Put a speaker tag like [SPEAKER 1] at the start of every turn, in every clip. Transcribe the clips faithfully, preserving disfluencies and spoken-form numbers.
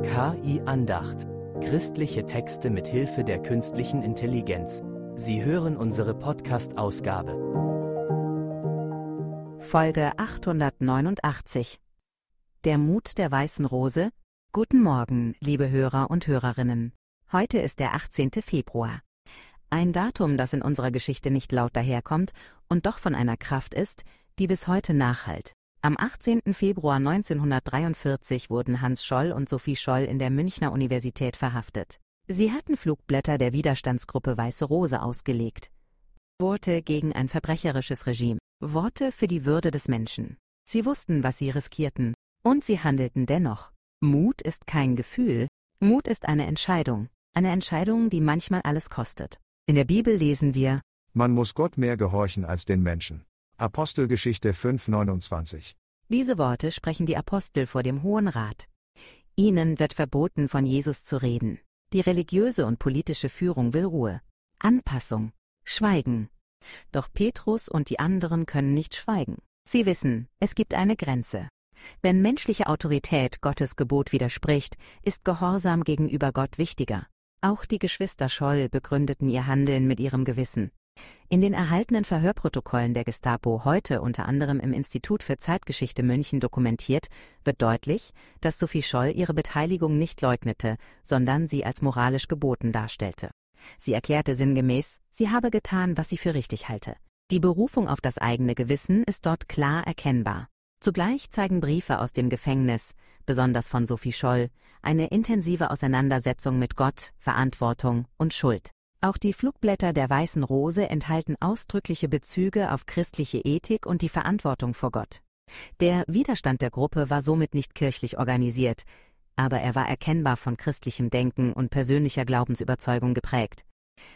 [SPEAKER 1] K I-Andacht. Christliche Texte mit Hilfe der künstlichen Intelligenz. Sie hören unsere Podcast-Ausgabe.
[SPEAKER 2] Folge achthundertneunundachtzig. Der Mut der weißen Rose. Guten Morgen, liebe Hörer und Hörerinnen. Heute ist der achtzehnte Februar. Ein Datum, das in unserer Geschichte nicht laut daherkommt und doch von einer Kraft ist, die bis heute nachhallt. Am achtzehnten Februar neunzehnhundertdreiundvierzig wurden Hans Scholl und Sophie Scholl in der Münchner Universität verhaftet. Sie hatten Flugblätter der Widerstandsgruppe Weiße Rose ausgelegt. Worte gegen ein verbrecherisches Regime. Worte für die Würde des Menschen. Sie wussten, was sie riskierten. Und sie handelten dennoch. Mut ist kein Gefühl. Mut ist eine Entscheidung. Eine Entscheidung, die manchmal alles kostet. In der Bibel lesen wir:
[SPEAKER 3] Man muss Gott mehr gehorchen als den Menschen. Apostelgeschichte fünf neunundzwanzig.
[SPEAKER 2] Diese Worte sprechen die Apostel vor dem Hohen Rat. Ihnen wird verboten, von Jesus zu reden. Die religiöse und politische Führung will Ruhe, Anpassung, Schweigen. Doch Petrus und die anderen können nicht schweigen. Sie wissen, es gibt eine Grenze. Wenn menschliche Autorität Gottes Gebot widerspricht, ist Gehorsam gegenüber Gott wichtiger. Auch die Geschwister Scholl begründeten ihr Handeln mit ihrem Gewissen. In den erhaltenen Verhörprotokollen der Gestapo, heute unter anderem im Institut für Zeitgeschichte München dokumentiert, wird deutlich, dass Sophie Scholl ihre Beteiligung nicht leugnete, sondern sie als moralisch geboten darstellte. Sie erklärte sinngemäß, sie habe getan, was sie für richtig halte. Die Berufung auf das eigene Gewissen ist dort klar erkennbar. Zugleich zeigen Briefe aus dem Gefängnis, besonders von Sophie Scholl, eine intensive Auseinandersetzung mit Gott, Verantwortung und Schuld. Auch die Flugblätter der Weißen Rose enthalten ausdrückliche Bezüge auf christliche Ethik und die Verantwortung vor Gott. Der Widerstand der Gruppe war somit nicht kirchlich organisiert, aber er war erkennbar von christlichem Denken und persönlicher Glaubensüberzeugung geprägt.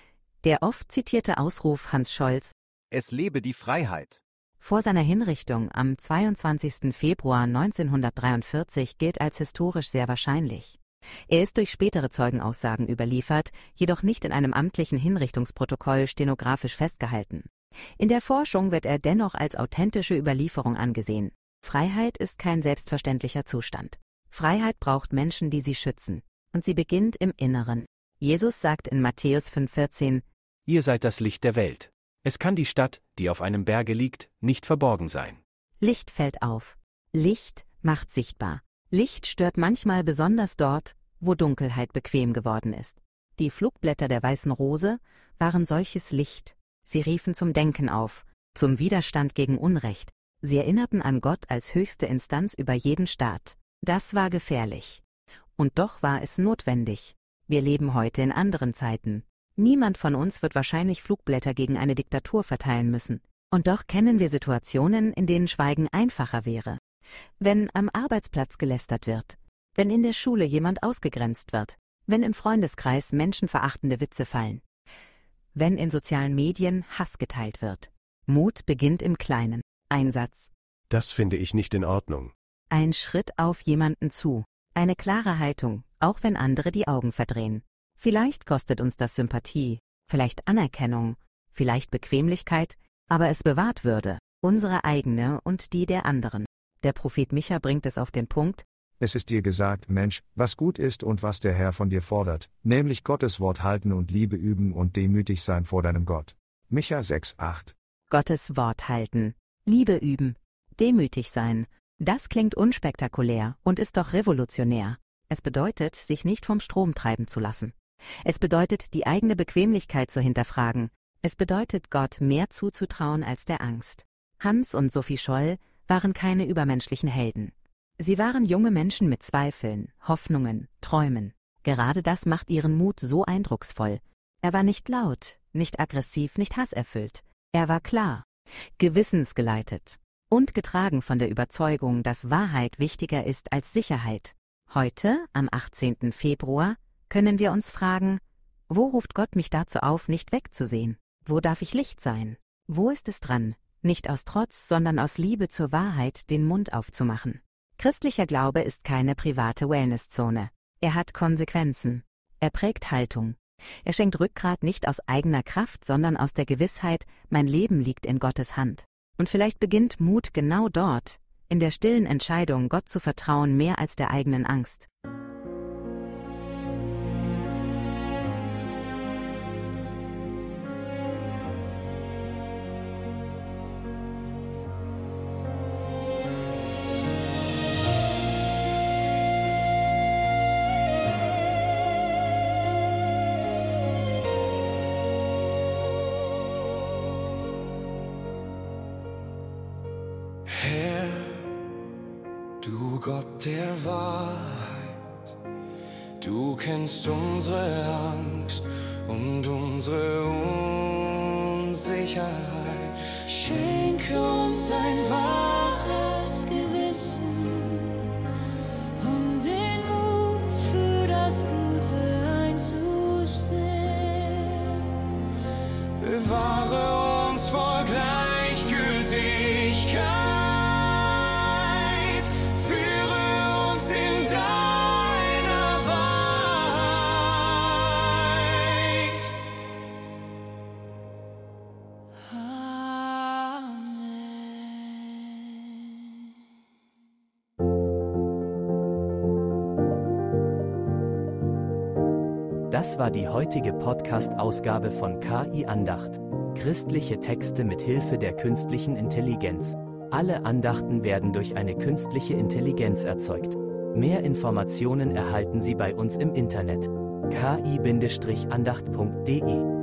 [SPEAKER 2] Der oft zitierte Ausruf Hans Scholls:
[SPEAKER 4] Es lebe die Freiheit!
[SPEAKER 2] Vor seiner Hinrichtung am zweiundzwanzigsten Februar neunzehnhundertdreiundvierzig gilt als historisch sehr wahrscheinlich. Er ist durch spätere Zeugenaussagen überliefert, jedoch nicht in einem amtlichen Hinrichtungsprotokoll stenografisch festgehalten. In der Forschung wird er dennoch als authentische Überlieferung angesehen. Freiheit ist kein selbstverständlicher Zustand. Freiheit braucht Menschen, die sie schützen. Und sie beginnt im Inneren. Jesus sagt in Matthäus fünf vierzehn:
[SPEAKER 1] Ihr seid das Licht der Welt. Es kann die Stadt, die auf einem Berge liegt, nicht verborgen sein.
[SPEAKER 2] Licht fällt auf. Licht macht sichtbar. Licht stört manchmal besonders dort, wo Dunkelheit bequem geworden ist. Die Flugblätter der Weißen Rose waren solches Licht. Sie riefen zum Denken auf, zum Widerstand gegen Unrecht. Sie erinnerten an Gott als höchste Instanz über jeden Staat. Das war gefährlich. Und doch war es notwendig. Wir leben heute in anderen Zeiten. Niemand von uns wird wahrscheinlich Flugblätter gegen eine Diktatur verteilen müssen. Und doch kennen wir Situationen, in denen Schweigen einfacher wäre. Wenn am Arbeitsplatz gelästert wird, wenn in der Schule jemand ausgegrenzt wird, wenn im Freundeskreis menschenverachtende Witze fallen, wenn in sozialen Medien Hass geteilt wird. Mut beginnt im Kleinen. Ein Satz.
[SPEAKER 5] Das finde ich nicht in Ordnung.
[SPEAKER 2] Ein Schritt auf jemanden zu. Eine klare Haltung, auch wenn andere die Augen verdrehen. Vielleicht kostet uns das Sympathie, vielleicht Anerkennung, vielleicht Bequemlichkeit, aber es bewahrt Würde, unsere eigene und die der anderen. Der Prophet Micha bringt es auf den Punkt:
[SPEAKER 3] Es ist dir gesagt, Mensch, was gut ist und was der Herr von dir fordert, nämlich Gottes Wort halten und Liebe üben und demütig sein vor deinem Gott. Micha sechs acht.
[SPEAKER 2] Gottes Wort halten, Liebe üben, demütig sein. Das klingt unspektakulär und ist doch revolutionär. Es bedeutet, sich nicht vom Strom treiben zu lassen. Es bedeutet, die eigene Bequemlichkeit zu hinterfragen. Es bedeutet, Gott mehr zuzutrauen als der Angst. Hans und Sophie Scholl waren keine übermenschlichen Helden. Sie waren junge Menschen mit Zweifeln, Hoffnungen, Träumen. Gerade das macht ihren Mut so eindrucksvoll. Er war nicht laut, nicht aggressiv, nicht hasserfüllt. Er war klar, gewissensgeleitet und getragen von der Überzeugung, dass Wahrheit wichtiger ist als Sicherheit. Heute, am achtzehnten Februar, können wir uns fragen: Wo ruft Gott mich dazu auf, nicht wegzusehen? Wo darf ich Licht sein? Wo ist es dran, nicht aus Trotz, sondern aus Liebe zur Wahrheit den Mund aufzumachen? Christlicher Glaube ist keine private Wellnesszone. Er hat Konsequenzen. Er prägt Haltung. Er schenkt Rückgrat nicht aus eigener Kraft, sondern aus der Gewissheit, mein Leben liegt in Gottes Hand. Und vielleicht beginnt Mut genau dort, in der stillen Entscheidung, Gott zu vertrauen mehr als der eigenen Angst.
[SPEAKER 6] Du Gott der Wahrheit, du kennst unsere Angst und unsere Unsicherheit. Schenke uns ein waches Gewissen und den Mut für das Gute einzustehen. Bewahre uns vor Gleichgültigkeit. Führe uns in deiner Wahrheit.
[SPEAKER 1] Das war die heutige Podcast-Ausgabe von K I Andacht. Christliche Texte mit Hilfe der künstlichen Intelligenz. Alle Andachten werden durch eine künstliche Intelligenz erzeugt. Mehr Informationen erhalten Sie bei uns im Internet. k i Bindestrich andacht punkt de